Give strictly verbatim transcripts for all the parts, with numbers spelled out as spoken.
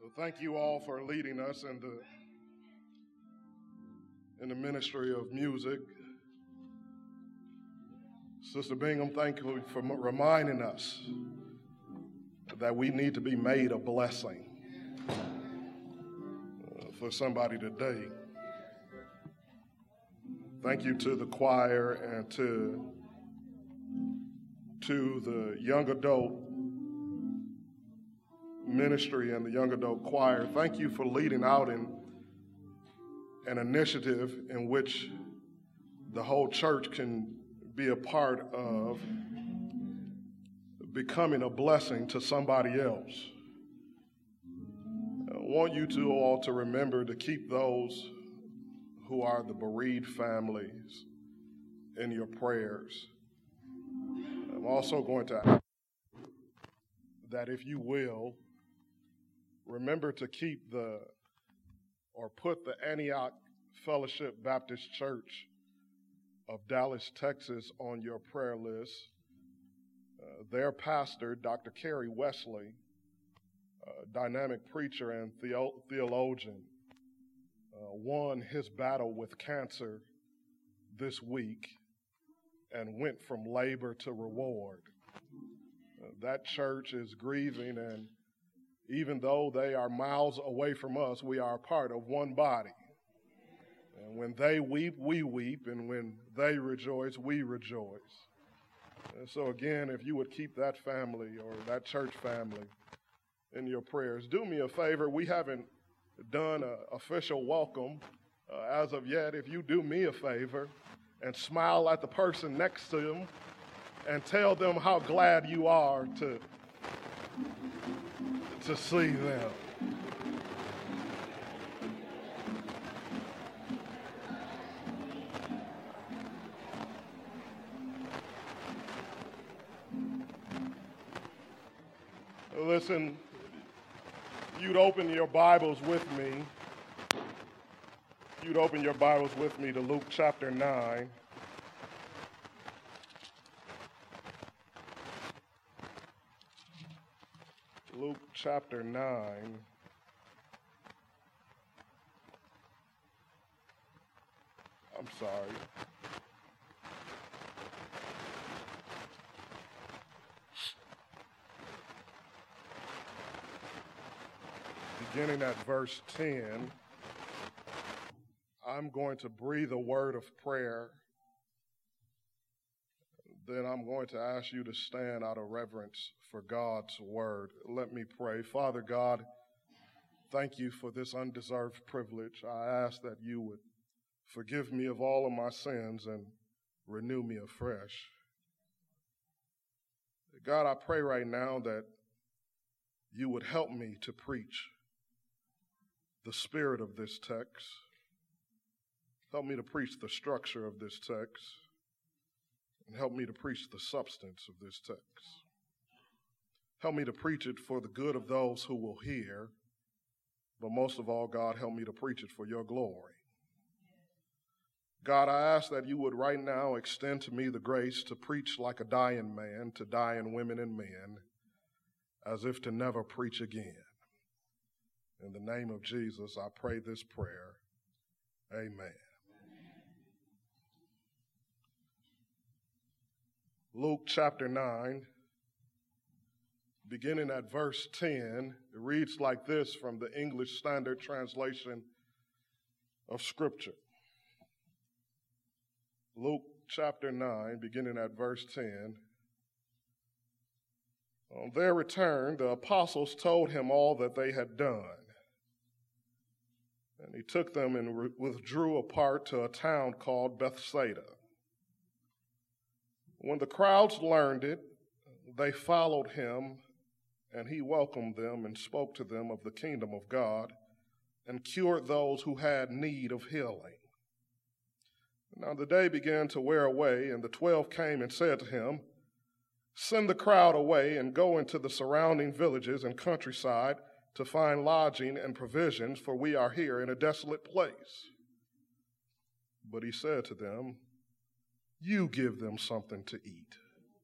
Well, thank you all for leading us in the, in the ministry of music. Sister Bingham, thank you for reminding us that we need to be made a blessing uh, for somebody today. Thank you to the choir and to, to the young adult ministry and the young adult choir. Thank you for leading out in an initiative in which the whole church can be a part of becoming a blessing to somebody else. I want you to all to remember to keep those who are the bereaved families in your prayers. I'm also going to ask that if you will, remember to keep the, or put the Antioch Fellowship Baptist Church of Dallas, Texas on your prayer list. Uh, their pastor, Doctor Kerry Wesley, a dynamic preacher and theo- theologian, uh, won his battle with cancer this week and went from labor to reward. Uh, that church is grieving, and even though they are miles away from us, we are a part of one body. And when they weep, we weep, and when they rejoice, we rejoice. And so again, if you would keep that family or that church family in your prayers. Do me a favor, we haven't done an official welcome uh, as of yet. If you do me a favor and smile at the person next to them and tell them how glad you are to to see them. Listen, you'd open your Bibles with me. You'd open your Bibles with me to Luke chapter nine. Luke chapter nine. I'm sorry. Beginning at verse ten, I'm going to breathe a word of prayer. Then I'm going to ask you to stand out of reverence for God's word. Let me pray. Father God, thank you for this undeserved privilege. I ask that you would forgive me of all of my sins and renew me afresh. God, I pray right now that you would help me to preach the spirit of this text. Help me to preach the structure of this text. And help me to preach the substance of this text. Help me to preach it for the good of those who will hear. But most of all, God, help me to preach it for your glory. God, I ask that you would right now extend to me the grace to preach like a dying man, to dying women and men, as if to never preach again. In the name of Jesus, I pray this prayer. Amen. Luke chapter nine, beginning at verse ten, it reads like this from the English Standard Translation of Scripture. Luke chapter nine, beginning at verse ten. On their return, the apostles told him all that they had done. And he took them and re- withdrew apart to a town called Bethsaida. When the crowds learned it, they followed him, and he welcomed them and spoke to them of the kingdom of God and cured those who had need of healing. Now the day began to wear away, and the twelve came and said to him, "Send the crowd away and go into the surrounding villages and countryside to find lodging and provisions, for we are here in a desolate place." But he said to them, "You give them something to eat."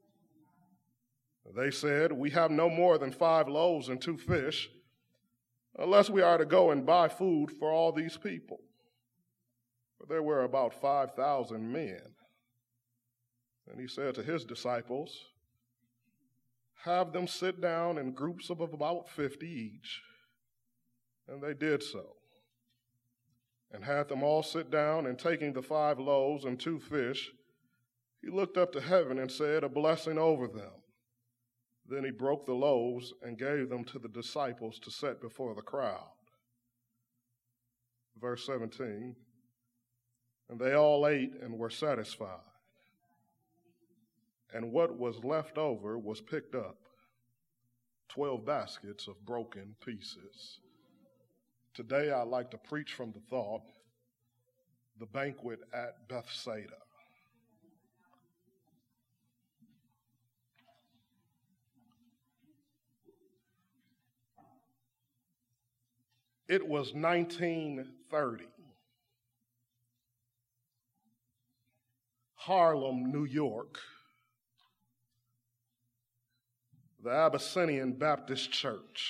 They said, "We have no more than five loaves and two fish." unless we are to go and buy food for all these people. For there were about five thousand men. And he said to his disciples, have them sit down in groups of about fifty each. And they did so. And had them all sit down, and taking the five loaves and two fish, he looked up to heaven and said a blessing over them. Then he broke the loaves and gave them to the disciples to set before the crowd. Verse seventeen, and they all ate and were satisfied. And what was left over was picked up, twelve baskets of broken pieces. Today I'd like to preach from the thought, the banquet at Bethsaida. It was nineteen thirty. Harlem, New York. The Abyssinian Baptist Church.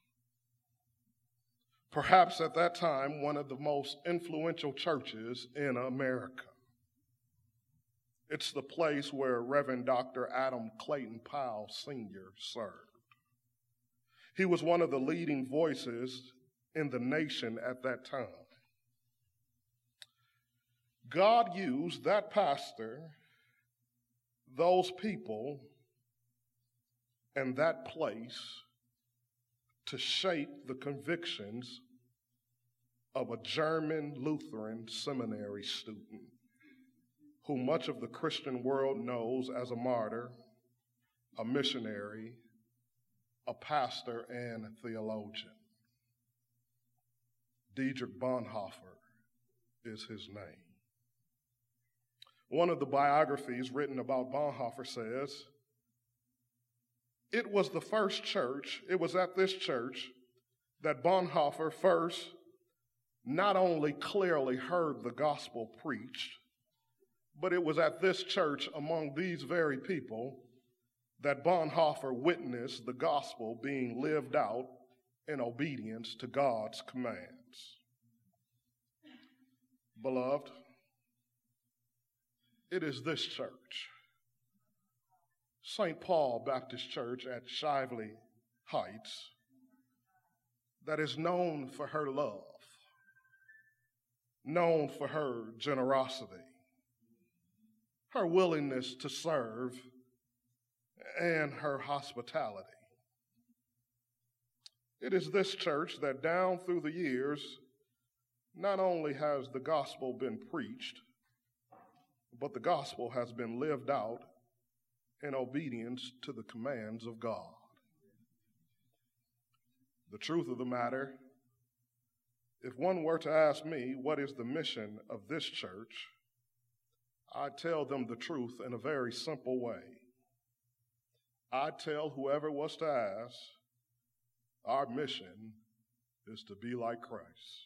Perhaps at that time, one of the most influential churches in America. It's the place where Reverend Doctor Adam Clayton Powell Senior served. He was one of the leading voices in the nation at that time. God used that pastor, those people, and that place to shape the convictions of a German Lutheran seminary student who much of the Christian world knows as a martyr, a missionary, a pastor, and a theologian. Dietrich Bonhoeffer is his name. One of the biographies written about Bonhoeffer says, it was the first church, it was at this church that Bonhoeffer first not only clearly heard the gospel preached, but it was at this church among these very people that Bonhoeffer witnessed the gospel being lived out in obedience to God's commands. Beloved, it is this church, Saint Paul Baptist Church at Shively Heights, that is known for her love, known for her generosity, her willingness to serve, and her hospitality. It is this church that down through the years, not only has the gospel been preached, but the gospel has been lived out in obedience to the commands of God. The truth of the matter, if one were to ask me what is the mission of this church, I'd tell them the truth in a very simple way. I'd tell whoever was to ask, our mission is to be like Christ.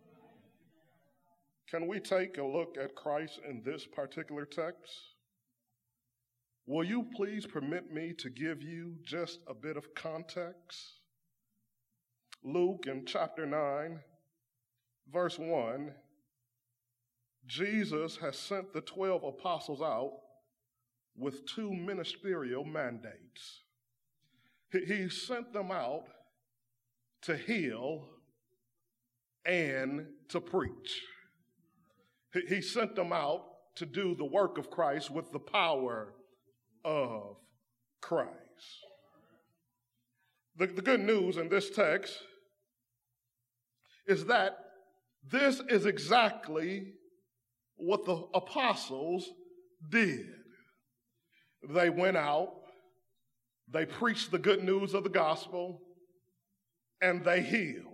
Can we take a look at Christ in this particular text? Will you please permit me to give you just a bit of context? Luke in chapter nine, verse one, Jesus has sent the twelve apostles out with two ministerial mandates. He sent them out to heal and to preach. He sent them out to do the work of Christ with the power of Christ. The, the good news in this text is that this is exactly what the apostles did. They went out, they preached the good news of the gospel, and they healed.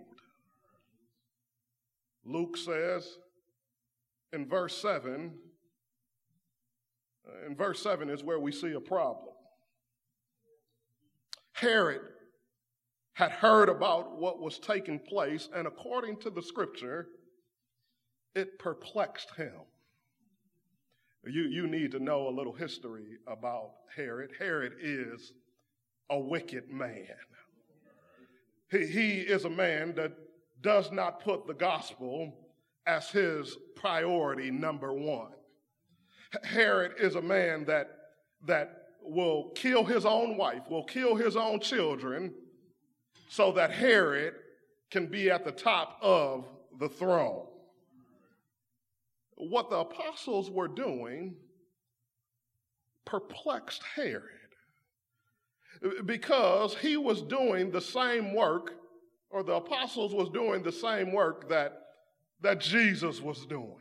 Luke says in verse seven, in verse seven is where we see a problem. Herod had heard about what was taking place, and according to the scripture, it perplexed him. You, you need to know a little history about Herod. Herod is a wicked man. He, he is a man that does not put the gospel as his priority number one. Herod is a man that, that will kill his own wife, will kill his own children, so that Herod can be at the top of the throne. What the apostles were doing perplexed Herod, because he was doing the same work, or the apostles was doing the same work that, that Jesus was doing.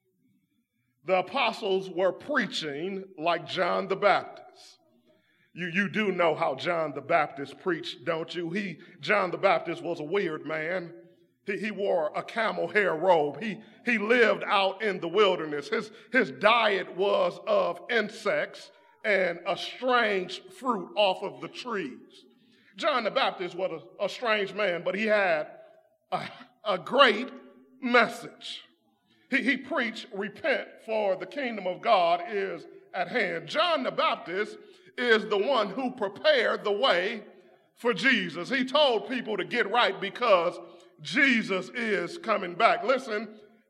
The apostles were preaching like John the Baptist. You, you do know how John the Baptist preached, don't you? He, John the Baptist was a weird man. He, he wore a camel hair robe. He, he lived out in the wilderness. His, his diet was of insects and a strange fruit off of the trees. John the Baptist was a, a strange man, but he had a, a great message. He, he preached, repent, for the kingdom of God is at hand. John the Baptist is the one who prepared the way for Jesus. He told people to get right because Jesus is coming back. Listen,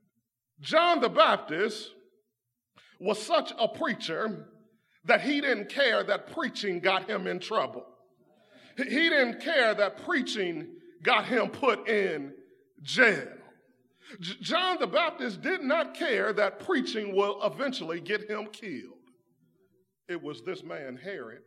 John the Baptist was such a preacher that he didn't care that preaching got him in trouble. He didn't care that preaching got him put in jail. J- John the Baptist did not care that preaching will eventually get him killed. It was this man, Herod,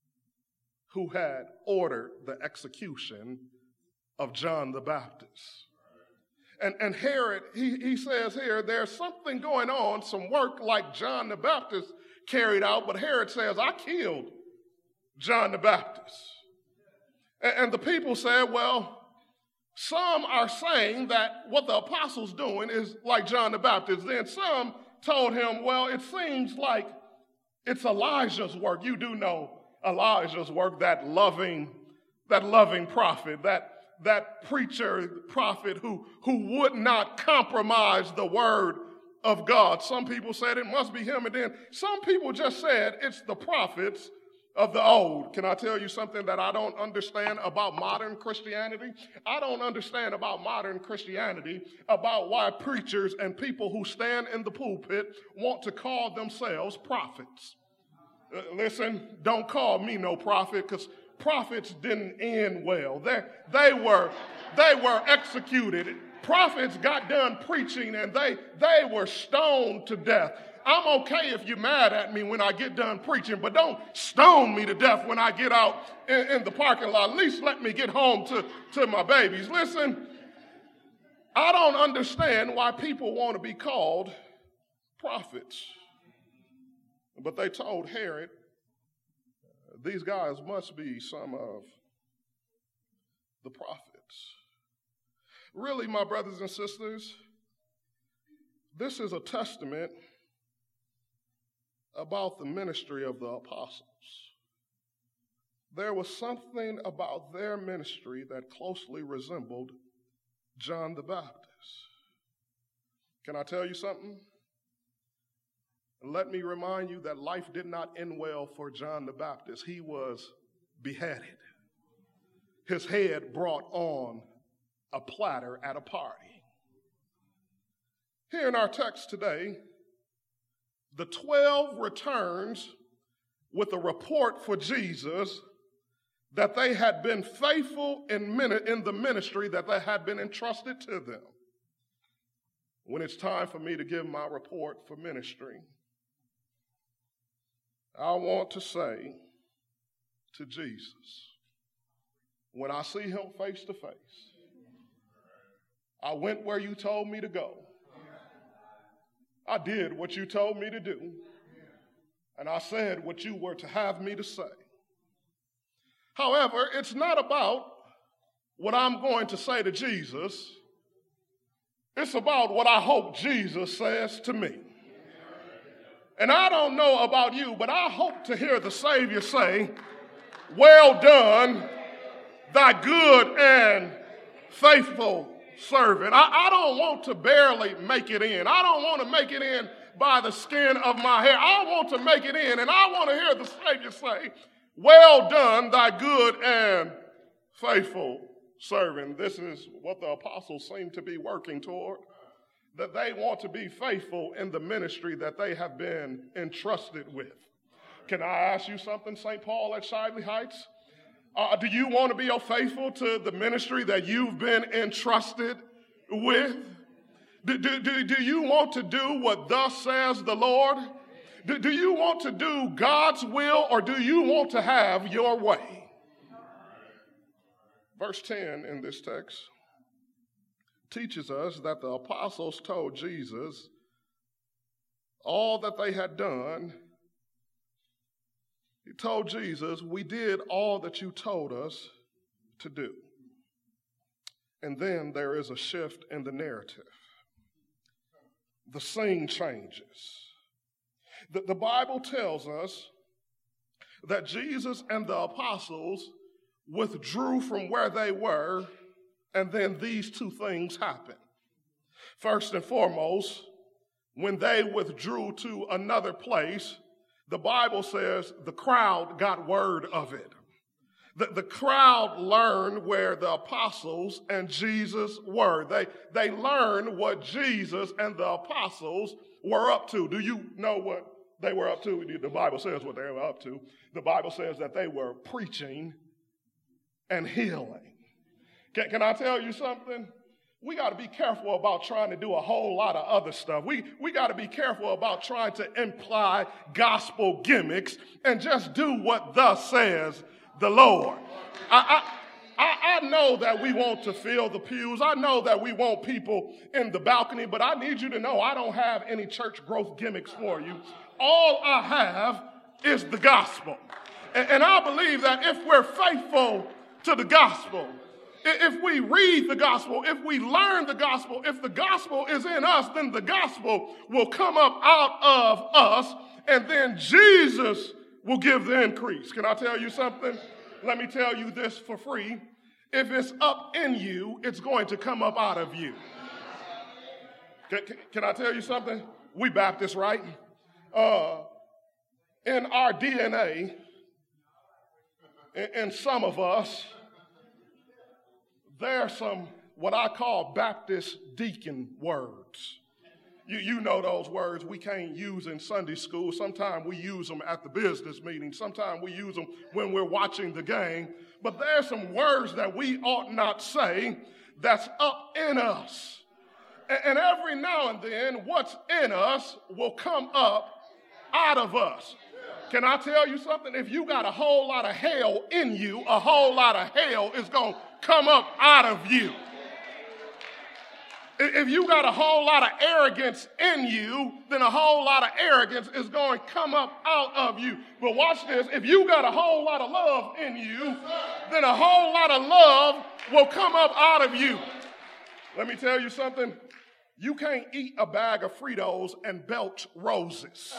who had ordered the execution of John the Baptist. And, and Herod, he, he says here, there's something going on, some work like John the Baptist carried out, but Herod says, I killed John the Baptist. And, and the people said, well, some are saying that what the apostles doing is like John the Baptist. Then some told him, well, it seems like it's Elijah's work. You do know Elijah's work, that loving, that loving prophet, that, that preacher, prophet who, who would not compromise the word of God. Some people said it must be him, and then some people just said it's the prophets of the old. Can I tell you something that I don't understand about modern Christianity? I don't understand about modern Christianity about why preachers and people who stand in the pulpit want to call themselves prophets. Uh, listen, don't call me no prophet, because prophets didn't end well. They, they were, they were executed. Prophets got done preaching and they, they were stoned to death. I'm okay if you're mad at me when I get done preaching, but don't stone me to death when I get out in, in the parking lot. At least let me get home to, to my babies. Listen, I don't understand why people want to be called prophets. But they told Herod, these guys must be some of the prophets. Really, my brothers and sisters, this is a testament about the ministry of the apostles. There was something about their ministry that closely resembled John the Baptist. Can I tell you something? Let me remind you that life did not end well for John the Baptist. He was beheaded. His head brought on a platter at a party. Here in our text today, the twelve returns with a report for Jesus that they had been faithful in, in the ministry that they had been entrusted to them. When it's time for me to give my report for ministry, I want to say to Jesus, when I see him face to face, I went where you told me to go. I did what you told me to do. And I said what you were to have me to say. However, it's not about what I'm going to say to Jesus. It's about what I hope Jesus says to me. And I don't know about you, but I hope to hear the Savior say, well done, thy good and faithful servant. I, I don't want to barely make it in. I don't want to make it in by the skin of my hair. I want to make it in, and I want to hear the Savior say, well done, thy good and faithful serving. This is what the apostles seem to be working toward, that they want to be faithful in the ministry that they have been entrusted with. Can I ask you something, Saint Paul at Shively Heights? Uh, do you want to be faithful to the ministry that you've been entrusted with? Do, do, do, do you want to do what thus says the Lord? Do, do you want to do God's will, or do you want to have your way? Verse ten in this text teaches us that the apostles told Jesus all that they had done. He told Jesus, we did all that you told us to do. And then there is a shift in the narrative. The scene changes. The, the Bible tells us that Jesus and the apostles withdrew from where they were, and then these two things happened. First and foremost, when they withdrew to another place, the Bible says the crowd got word of it. The, the crowd learned where the apostles and Jesus were. They, they learned what Jesus and the apostles were up to. Do you know what they were up to? The Bible says what they were up to. The Bible says that they were preaching and healing. Can, can I tell you something? We got to be careful about trying to do a whole lot of other stuff. We, we got to be careful about trying to imply gospel gimmicks and just do what thus says the Lord. I, I, I, I know that we want to fill the pews. I know that we want people in the balcony, but I need you to know I don't have any church growth gimmicks for you. All I have is the gospel. And, and I believe that if we're faithful to the gospel, if we read the gospel, if we learn the gospel, if the gospel is in us, then the gospel will come up out of us, and then Jesus will give the increase. Can I tell you something? Let me tell you this for free. If it's up in you, it's going to come up out of you. Can, can, can I tell you something? We Baptists, right? Uh, in our D N A, in, in some of us, there are some what I call Baptist deacon words. You, you know those words we can't use in Sunday school. Sometimes we use them at the business meeting. Sometimes we use them when we're watching the game. But there are some words that we ought not say that's up in us. And, and every now and then, what's in us will come up out of us. Can I tell you something? If you got a whole lot of hell in you, a whole lot of hell is going to come up out of you. If you got a whole lot of arrogance in you, then a whole lot of arrogance is going to come up out of you. But watch this. If you got a whole lot of love in you, then a whole lot of love will come up out of you. Let me tell you something. You can't eat a bag of Fritos and belch roses.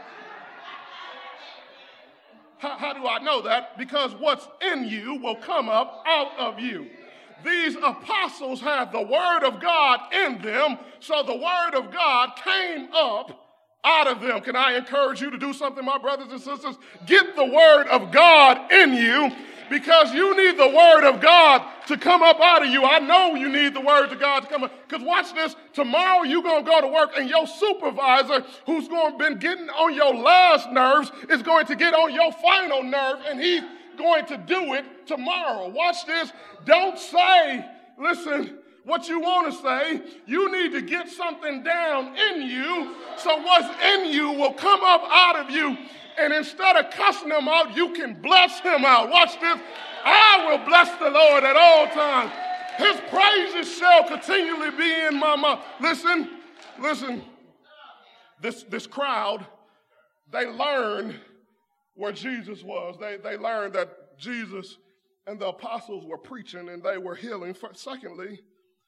How, how do I know that? Because what's in you will come up out of you. These apostles had the word of God in them, so the word of God came up out of them. Can I encourage you to do something, my brothers and sisters? Get the word of God in you, because you need the word of God to come up out of you. I know you need the word of God to come up. Because watch this, tomorrow you're going to go to work and your supervisor, who's going to been getting on your last nerves, is going to get on your final nerve, and he's going to do it tomorrow. Watch this. Don't say, listen, what you want to say. You need to get something down in you, so what's in you will come up out of you. And instead of cussing him out, you can bless him out. Watch this. I will bless the Lord at all times. His praises shall continually be in my mouth. Listen, listen. This, this crowd, they learned where Jesus was. They, they learned that Jesus and the apostles were preaching and they were healing. Secondly,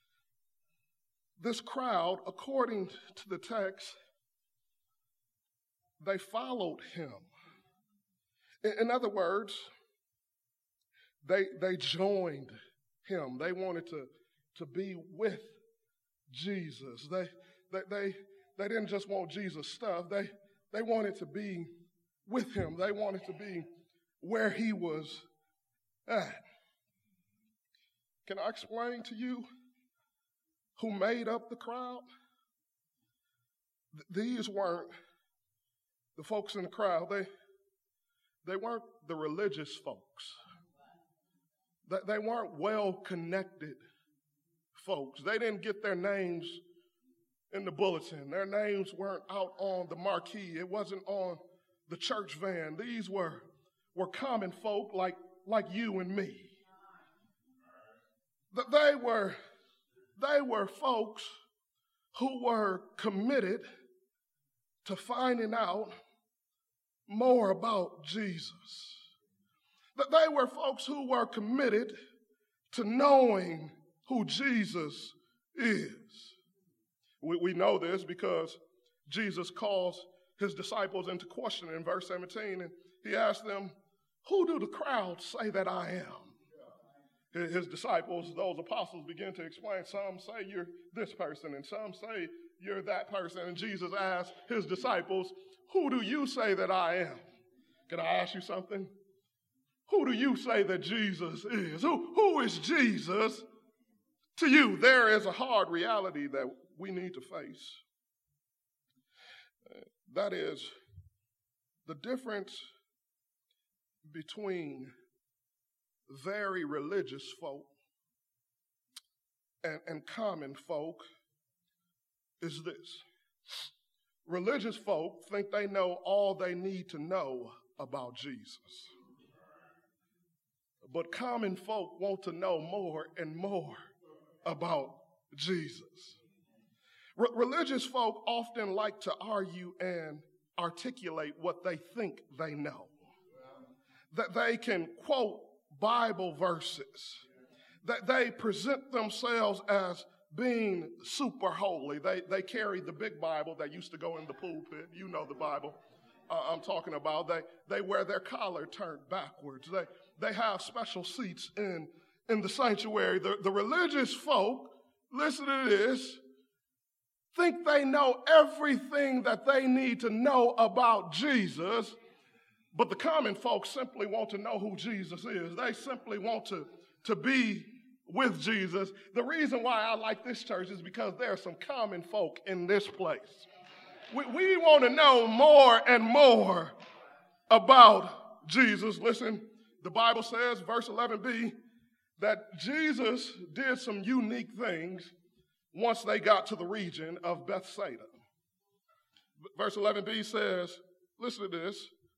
this crowd, according to the text, they followed him. In, in other words, they, they joined him. They wanted to, to be with Jesus. They, they, they, they didn't just want Jesus' stuff. They, they wanted to be with him. They wanted to be where he was at. Can I explain to you who made up the crowd? Th- these weren't the folks in the crowd. They, they weren't the religious folks. They, they weren't well-connected folks. They didn't get their names in the bulletin. Their names weren't out on the marquee. It wasn't on the church van. These were, were common folk like, like you and me. They were, they were folks who were committed to finding out more about Jesus. They were folks who were committed to knowing who Jesus is. We, we know this because Jesus calls his disciples into question in verse seventeen, and he asked them, "Who do the crowd say that I am?" His disciples, those apostles, begin to explain. Some say you're this person, and some say you're that person. And Jesus asked his disciples, "Who do you say that I am?" Can I ask you something? Who do you say that Jesus is? Who, who is Jesus to you? There is a hard reality that we need to face. Uh, that is the difference between very religious folk and, and common folk is this. Religious folk think they know all they need to know about Jesus. But common folk want to know more and more about Jesus. Re- religious folk often like to argue and articulate what they think they know. That they can quote Bible verses. That they present themselves as being super holy. They, they carry the big Bible that used to go in the pulpit. You know the Bible uh, I'm talking about. They, they wear their collar turned backwards. They, they have special seats in, in the sanctuary. The, the religious folk, listen to this, think they know everything that they need to know about Jesus, but the common folks simply want to know who Jesus is. They simply want to, to be with Jesus. The reason why I like this church is because there are some common folk in this place. We, we want to know more and more about Jesus. Listen, the Bible says, verse eleven b, that Jesus did some unique things once they got to the region of Bethsaida. Verse eleven b says, listen to this,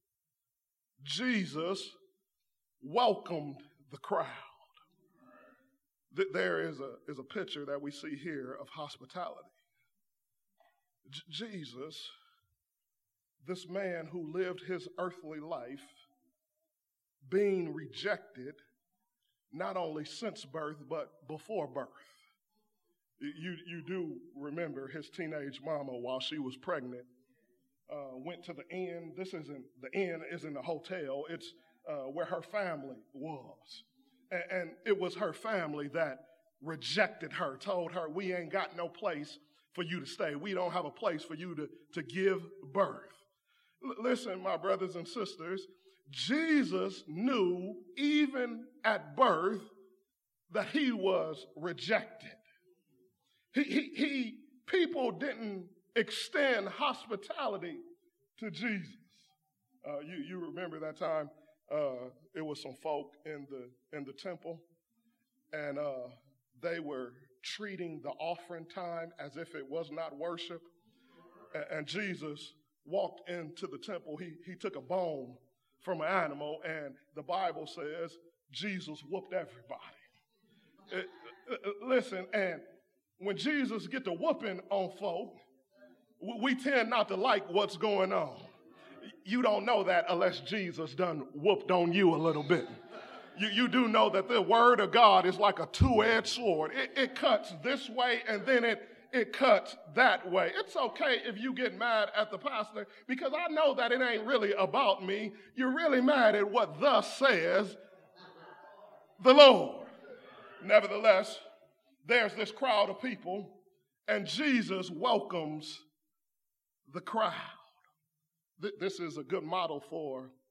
Jesus welcomed the crowd. There is a, is a picture that we see here of hospitality. J- Jesus, this man who lived his earthly life being rejected, not only since birth, but before birth. You, you do remember his teenage mama, while she was pregnant, uh, went to the inn. This isn't, the inn isn't a hotel. It's uh, where her family was. And, and it was her family that rejected her, told her, we ain't got no place for you to stay. We don't have a place for you to, to give birth. L- listen, my brothers and sisters, Jesus knew even at birth that he was rejected. He, he, he, people didn't extend hospitality to Jesus. Uh, you, you remember that time, uh, it was some folk in the, in the temple, and uh, they were treating the offering time as if it was not worship. And, and Jesus walked into the temple. He, he took a bone from an animal, and the Bible says Jesus whooped everybody. It, uh, listen, and when Jesus get to whooping on folk, we tend not to like what's going on. You don't know that unless Jesus done whooped on you a little bit. You, you do know that the word of God is like a two-edged sword. It, it cuts this way and then it, it cuts that way. It's okay if you get mad at the pastor, because I know that it ain't really about me. You're really mad at what thus says the Lord. Nevertheless, there's this crowd of people, and Jesus welcomes the crowd. Th- this is a good model for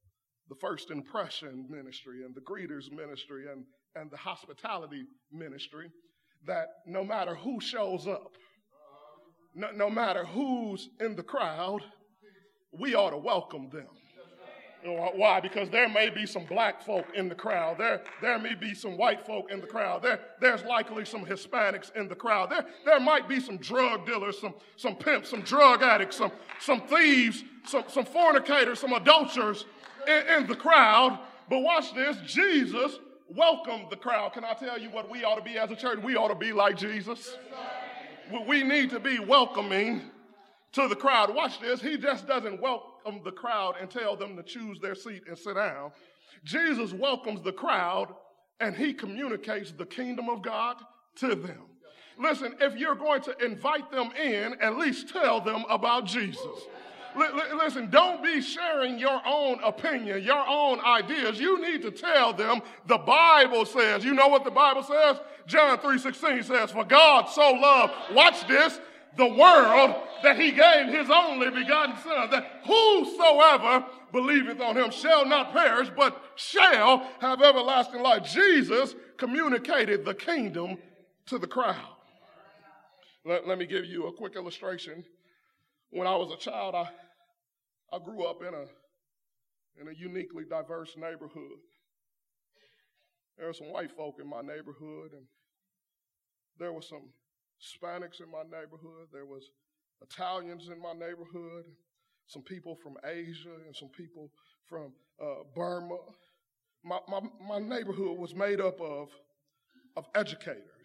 the first impression ministry and the greeters ministry and, and the hospitality ministry, that no matter who shows up, no, no matter who's in the crowd, we ought to welcome them. You know, why? Because there may be some black folk in the crowd. There, there may be some white folk in the crowd. There, there's likely some Hispanics in the crowd. There, there might be some drug dealers, some, some pimps, some drug addicts, some, some thieves, some, some fornicators, some adulterers in, in the crowd. But watch this, Jesus welcomed the crowd. Can I tell you what we ought to be as a church? We ought to be like Jesus. We need to be welcoming to the crowd. Watch this. He just doesn't welcome the crowd and tell them to choose their seat and sit down. Jesus welcomes the crowd and he communicates the kingdom of God to them. Listen, if you're going to invite them in, at least tell them about Jesus. L- l- listen, don't be sharing your own opinion, your own ideas. You need to tell them the Bible says. You know what the Bible says? John three sixteen says, for God so loved, watch this, the world, that he gave his only begotten son, that whosoever believeth on him shall not perish, but shall have everlasting life. Jesus communicated the kingdom to the crowd. Let, let me give you a quick illustration. When I was a child, I, I grew up in a, in a uniquely diverse neighborhood. There were some white folk in my neighborhood, and there were some Hispanics in my neighborhood. There was Italians in my neighborhood, some people from Asia, and some people from uh, Burma. My, my, my neighborhood was made up of, of educators,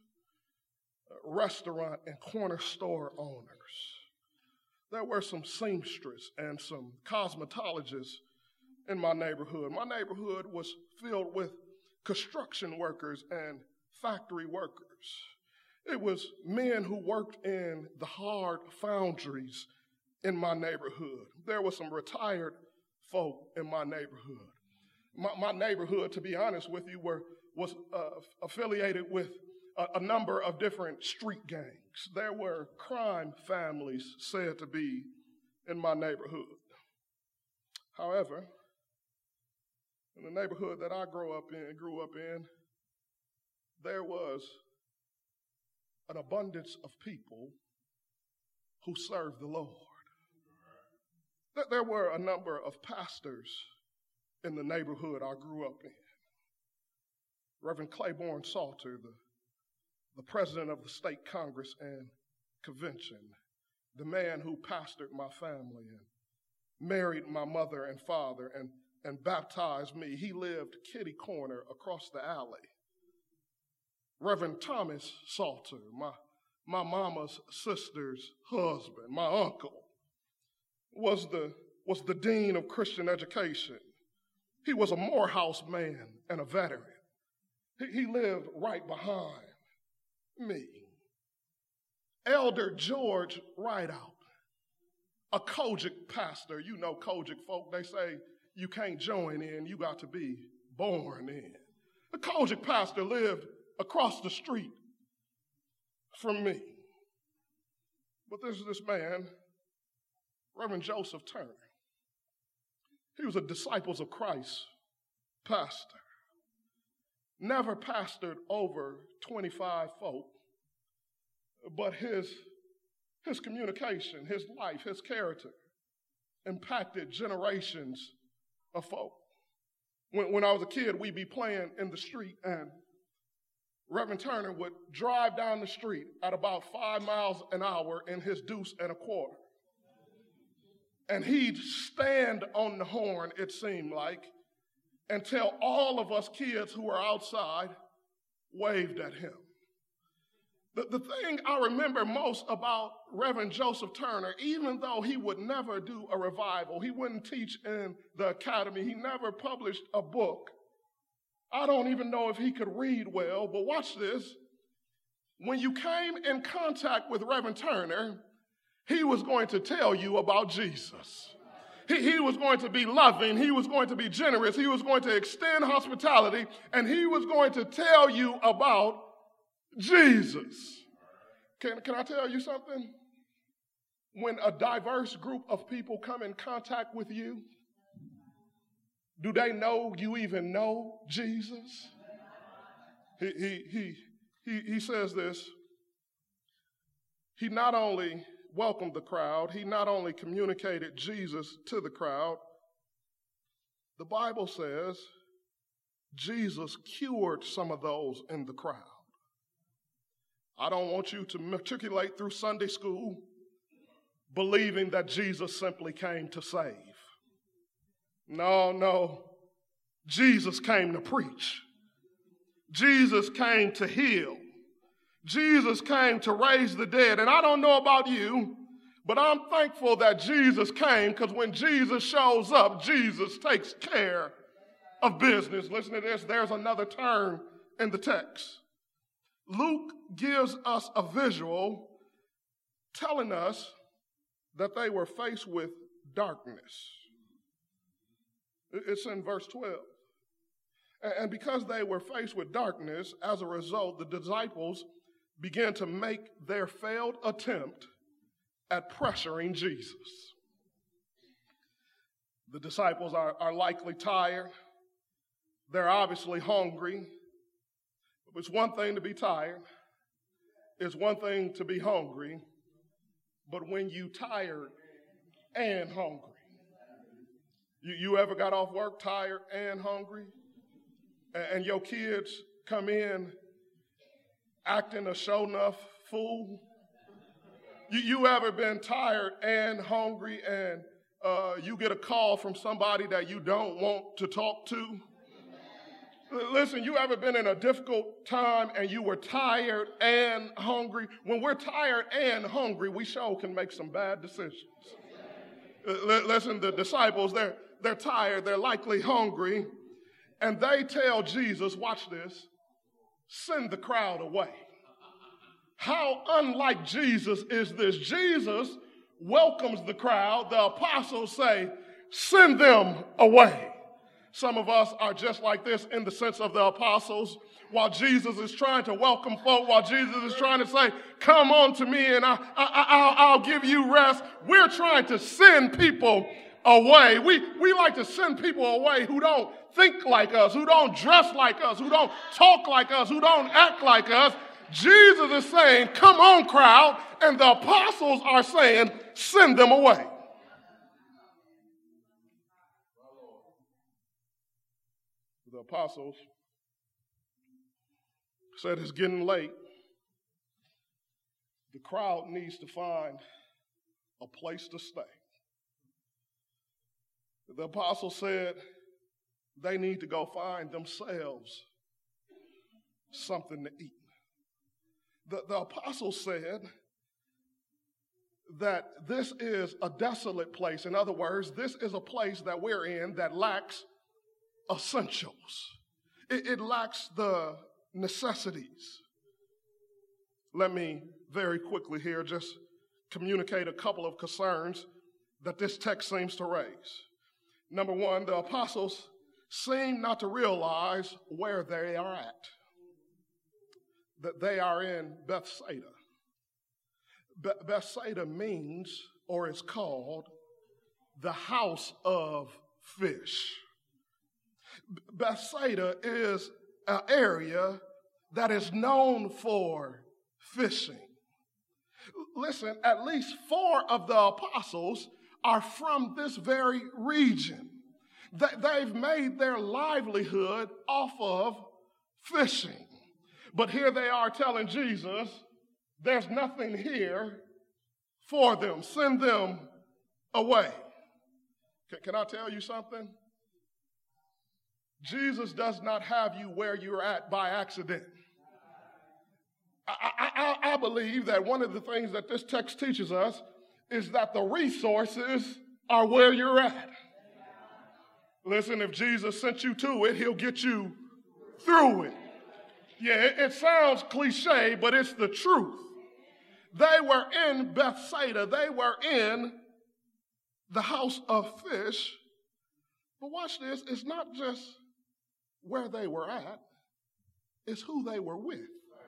uh, restaurant and corner store owners. There were some seamstresses and some cosmetologists in my neighborhood. My neighborhood was filled with construction workers and factory workers. It was men who worked in the hard foundries in my neighborhood. There were some retired folk in my neighborhood. My, my neighborhood, to be honest with you, were, was uh, affiliated with a, a number of different street gangs. There were crime families said to be in my neighborhood. However, in the neighborhood that I grew up in, grew up in, there was an abundance of people who served the Lord. There were a number of pastors in the neighborhood I grew up in. Reverend Claiborne Salter, the, the president of the state Congress and convention, the man who pastored my family and married my mother and father and, and baptized me. He lived kitty corner across the alley. Reverend Thomas Salter, my, my mama's sister's husband, my uncle, was the, was the dean of Christian education. He was a Morehouse man and a veteran. He, he lived right behind me. Elder George Rideout, a Kojic pastor. You know Kojic folk, they say you can't join in, you got to be born in. The Kojic pastor lived across the street from me. But there's this man, Reverend Joseph Turner. He was a Disciples of Christ pastor. Never pastored over twenty-five folk, but his, his communication, his life, his character impacted generations of folk. When, when I was a kid, we'd be playing in the street, and Reverend Turner would drive down the street at about five miles an hour in his deuce and a quarter. And he'd stand on the horn, it seemed like, and tell all of us kids who were outside, waved at him. The, the thing I remember most about Reverend Joseph Turner, even though he would never do a revival, he wouldn't teach in the academy, he never published a book. I don't even know if he could read well, but watch this. When you came in contact with Reverend Turner, he was going to tell you about Jesus. He, he was going to be loving. He was going to be generous. He was going to extend hospitality, and he was going to tell you about Jesus. Can, can I tell you something? When a diverse group of people come in contact with you, Do they know you even know Jesus? He, he, he, he, he says this. He not only welcomed the crowd, he not only communicated Jesus to the crowd, the Bible says Jesus cured some of those in the crowd. I don't want you to matriculate through Sunday school believing that Jesus simply came to save. No, no. Jesus came to preach. Jesus came to heal. Jesus came to raise the dead. And I don't know about you, but I'm thankful that Jesus came, because when Jesus shows up, Jesus takes care of business. Listen to this. There's another term in the text. Luke gives us a visual telling us that they were faced with darkness. It's in verse twelve. And because they were faced with darkness, as a result, the disciples began to make their failed attempt at pressuring Jesus. The disciples are, are likely tired. They're obviously hungry. It's one thing to be tired. It's one thing to be hungry. But when you tired and hungry, you, you ever got off work tired and hungry? And, and your kids come in acting a show-enough fool? You, you ever been tired and hungry and uh, you get a call from somebody that you don't want to talk to? Listen, you ever been in a difficult time and you were tired and hungry? When we're tired and hungry, we sure can make some bad decisions. L- listen, the disciples, they're, they're tired, they're likely hungry, and they tell Jesus, watch this, send the crowd away. How unlike Jesus is this? Jesus welcomes the crowd. The apostles say, send them away. Some of us are just like this in the sense of the apostles. While Jesus is trying to welcome folk, while Jesus is trying to say, come on to me and I, I, I'll, I'll give you rest, we're trying to send people away. We, we like to send people away who don't think like us, who don't dress like us, who don't talk like us, who don't act like us. Jesus is saying, come on, crowd, and the apostles are saying, send them away. The apostles said it's getting late. The crowd needs to find a place to stay. The apostles said they need to go find themselves something to eat. The, the apostles said that this is a desolate place. In other words, this is a place that we're in that lacks essentials. It, it lacks the necessities. Let me very quickly here just communicate a couple of concerns that this text seems to raise. Number one, the apostles seem not to realize where they are at. That they are in Bethsaida. Be- Bethsaida means, or is called, the house of fish. Bethsaida is an area that is known for fishing. Listen, at least four of the apostles are from this very region. They've made their livelihood off of fishing. But here they are telling Jesus, there's nothing here for them. Send them away. Can, can I tell you something? Jesus does not have you where you're at by accident. I, I, I believe that one of the things that this text teaches us is that the resources are where you're at. Listen, if Jesus sent you to it, he'll get you through it. Yeah, it, it sounds cliche, but it's the truth. They were in Bethsaida. They were in the house of fish. But watch this. It's not just where they were at. It's who they were with.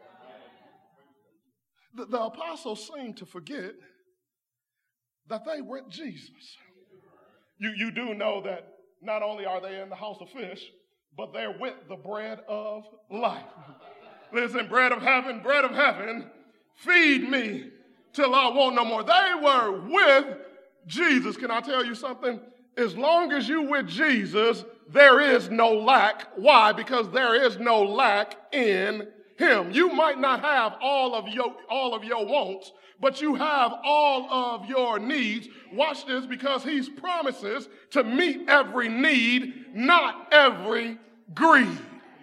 The, the apostles seem to forget that they were with Jesus. You, you do know that not only are they in the house of fish, but they're with the bread of life. Listen, bread of heaven, bread of heaven, feed me till I want no more. They were with Jesus. Can I tell you something? As long as you with Jesus, there is no lack. Why? Because there is no lack in him. You might not have all of your, all of your wants, but you have all of your needs. Watch this, because he promises to meet every need, not every greed.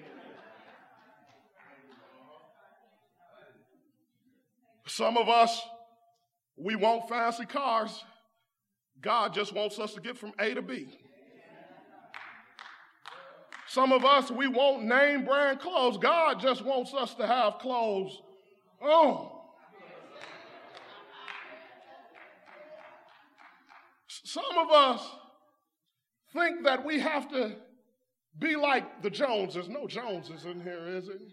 Some of us, we want fancy cars. God just wants us to get from A to B. Some of us, we want name brand clothes. God just wants us to have clothes on. Some of us think that we have to be like the Joneses. No Joneses in here, is it?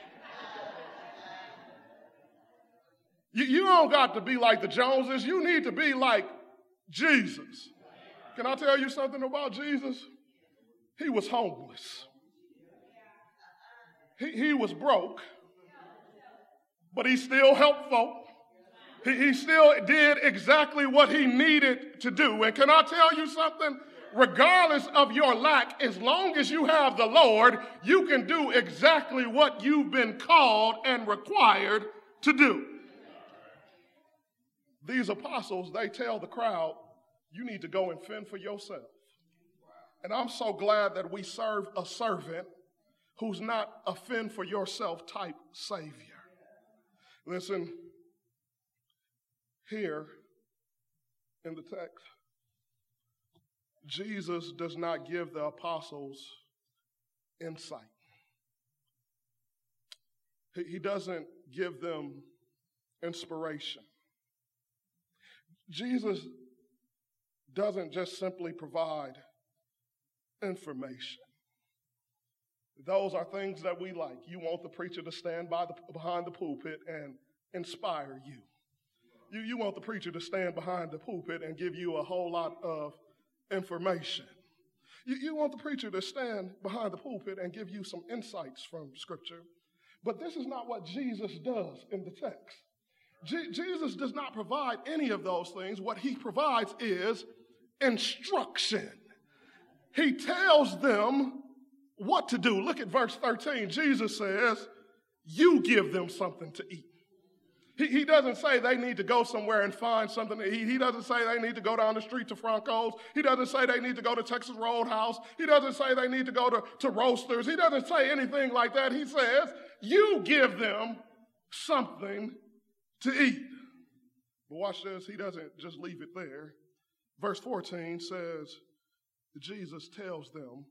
You, you don't got to be like the Joneses. You need to be like Jesus. Can I tell you something about Jesus? He was homeless. He, he was broke, but he still helped folk. He, he still did exactly what he needed to do. And can I tell you something? Regardless of your lack, as long as you have the Lord, you can do exactly what you've been called and required to do. These apostles, they tell the crowd, you need to go and fend for yourself. And I'm so glad that we serve a servant who's not a fend for yourself type Savior. Listen, here in the text, Jesus does not give the apostles insight. He, he doesn't give them inspiration. Jesus doesn't just simply provide information. Those are things that we like. You want the preacher to stand by the, behind the pulpit and inspire you. You, you want the preacher to stand behind the pulpit and give you a whole lot of information. You, you want the preacher to stand behind the pulpit and give you some insights from Scripture. But this is not what Jesus does in the text. Je- Jesus does not provide any of those things. What he provides is instruction. He tells them what to do. Look at verse thirteen. Jesus says, you give them something to eat. He, he doesn't say they need to go somewhere and find something to eat. He doesn't say they need to go down the street to Franco's. He doesn't say they need to go to Texas Roadhouse. He doesn't say they need to go to, to Roasters. He doesn't say anything like that. He says, you give them something to eat. But watch this. He doesn't just leave it there. Verse fourteen says, Jesus tells them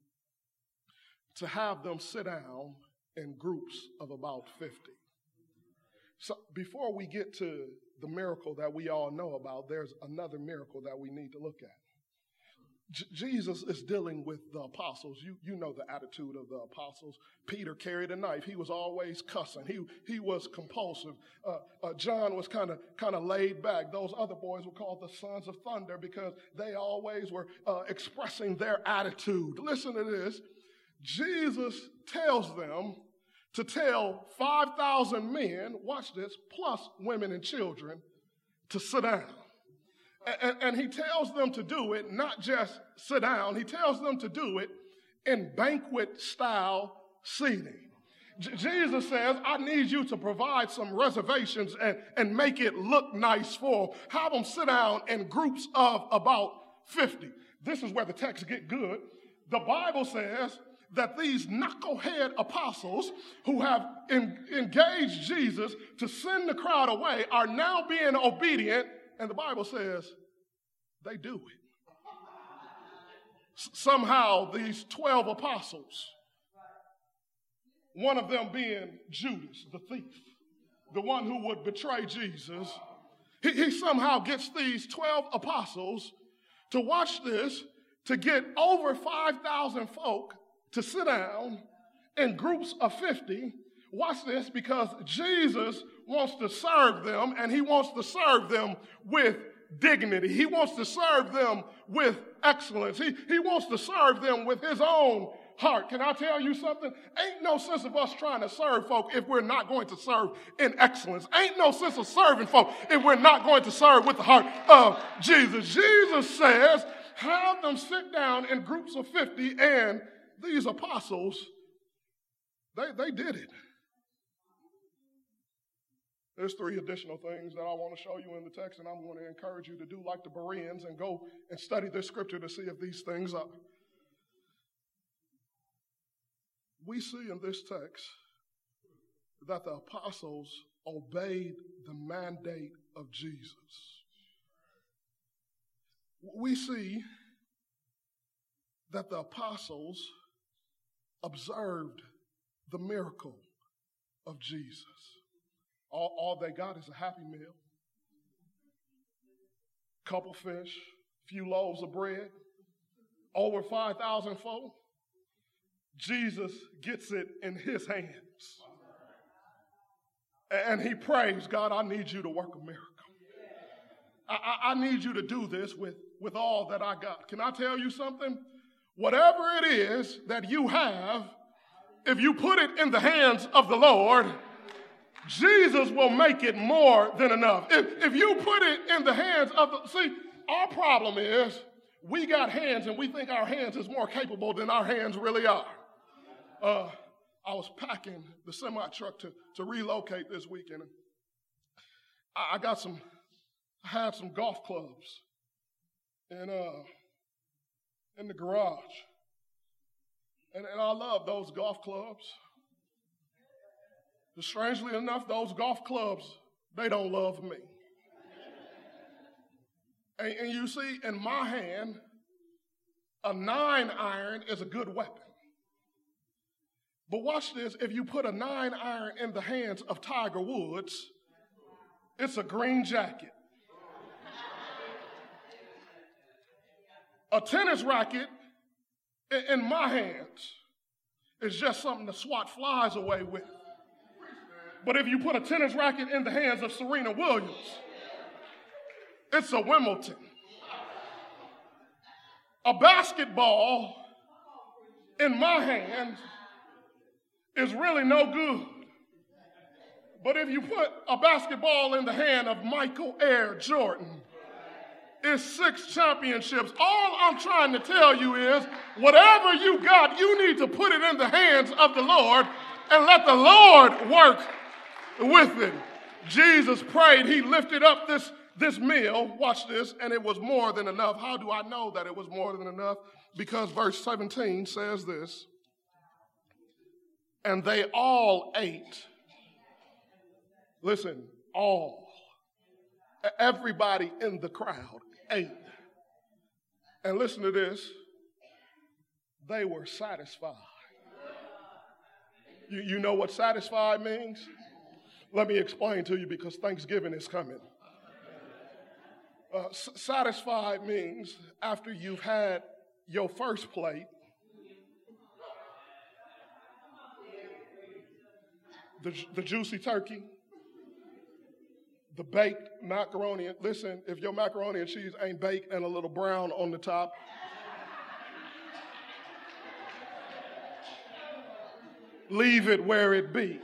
to have them sit down in groups of about fifty. So before we get to the miracle that we all know about, there's another miracle that we need to look at. J- Jesus is dealing with the apostles. You, you know the attitude of the apostles. Peter carried a knife. He was always cussing. He, he was compulsive. Uh, uh, John was kind of kind of laid back. Those other boys were called the sons of thunder because they always were uh, expressing their attitude. Listen to this. Jesus tells them to tell five thousand men, watch this, plus women and children, to sit down. And, and he tells them to do it, not just sit down. He tells them to do it in banquet-style seating. J- Jesus says, I need you to provide some reservations and, and make it look nice for them. Have them sit down in groups of about fifty. This is where the text get good. The Bible says that these knucklehead apostles who have in, engaged Jesus to send the crowd away are now being obedient. And the Bible says they do it. S- somehow these twelve apostles, one of them being Judas, the thief, the one who would betray Jesus, he, he somehow gets these twelve apostles to watch this, to get over five thousand folk to sit down in groups of fifty. Watch this, because Jesus wants to serve them, and he wants to serve them with dignity. He wants to serve them with excellence. He, he wants to serve them with his own heart. Can I tell you something? Ain't no sense of us trying to serve folk if we're not going to serve in excellence. Ain't no sense of serving folk if we're not going to serve with the heart of Jesus. Jesus says, have them sit down in groups of fifty, and these apostles, they, they did it. There's three additional things that I want to show you in the text, and I'm going to encourage you to do like the Bereans and go and study this scripture to see if these things are. We see in this text that the apostles obeyed the mandate of Jesus. We see that the apostles observed the miracle of Jesus. All, all they got is a happy meal, couple fish, few loaves of bread, over five thousand folk. Jesus gets it in his hands. And he prays, God, I need you to work a miracle. I, I, I need you to do this with, with all that I got. Can I tell you something? Whatever it is that you have, if you put it in the hands of the Lord, Jesus will make it more than enough. If, if you put it in the hands of the, see, our problem is we got hands and we think our hands is more capable than our hands really are. Uh, I was packing the semi truck to, to relocate this weekend. I, I got some, I had some golf clubs in, uh, in the garage. And, and I love those golf clubs. But strangely enough, those golf clubs, they don't love me. and, and you see, in my hand, a nine iron is a good weapon. But watch this, if you put a nine iron in the hands of Tiger Woods, it's a green jacket. A tennis racket in my hands is just something to swat flies away with. But if you put a tennis racket in the hands of Serena Williams, it's a Wimbledon. A basketball in my hands is really no good. But if you put a basketball in the hand of Michael Air Jordan, it's six championships. All I'm trying to tell you is, whatever you got, you need to put it in the hands of the Lord and let the Lord work with it. Jesus prayed. He lifted up this, this meal. Watch this. And it was more than enough. How do I know that it was more than enough? Because verse seventeen says this. And they all ate. Listen, all. Everybody in the crowd ate. And listen to this. They were satisfied. You, you know what satisfied means? Let me explain to you, because Thanksgiving is coming. Uh, s- satisfied means after you've had your first plate, the, the juicy turkey, the baked macaroni. Listen, if your macaroni and cheese ain't baked and a little brown on the top, leave it where it be.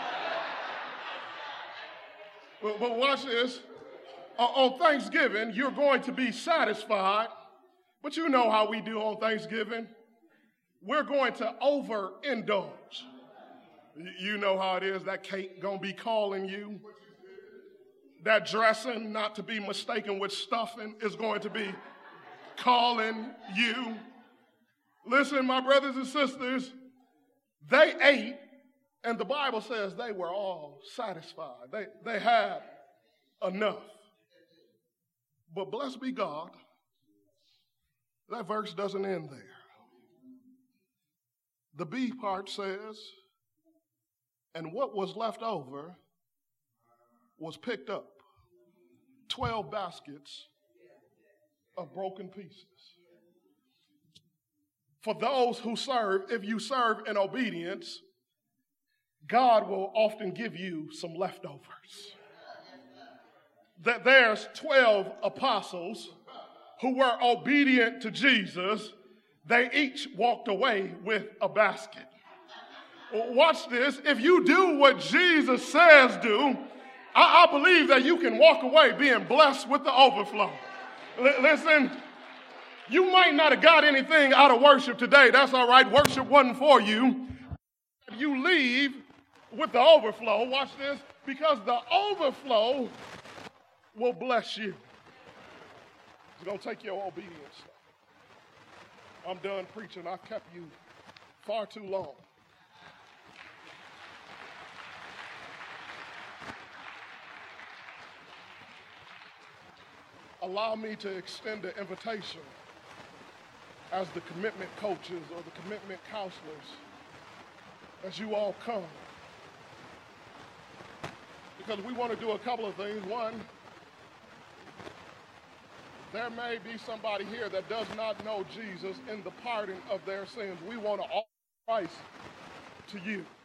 But, but watch this. Uh, on Thanksgiving, you're going to be satisfied. But you know how we do on Thanksgiving. We're going to overindulge. You know how it is. That cake going to be calling you. That dressing, not to be mistaken with stuffing, is going to be calling you. Listen, my brothers and sisters, they ate, and the Bible says they were all satisfied. They, they had enough. But blessed be God, that verse doesn't end there. The B part says, and what was left over was picked up. Twelve baskets of broken pieces. For those who serve, if you serve in obedience, God will often give you some leftovers. that there's twelve apostles who were obedient to Jesus. They each walked away with a basket. Watch this. If you do what Jesus says do, I, I believe that you can walk away being blessed with the overflow. L- listen, you might not have got anything out of worship today. That's all right. Worship wasn't for you. You leave with the overflow. Watch this. Because the overflow will bless you. It's going to take your obedience. I'm done preaching. I've kept you far too long. Allow me to extend the invitation as the commitment coaches or the commitment counselors as you all come. Because we want to do a couple of things. One, there may be somebody here that does not know Jesus in the pardon of their sins. We want to offer Christ to you.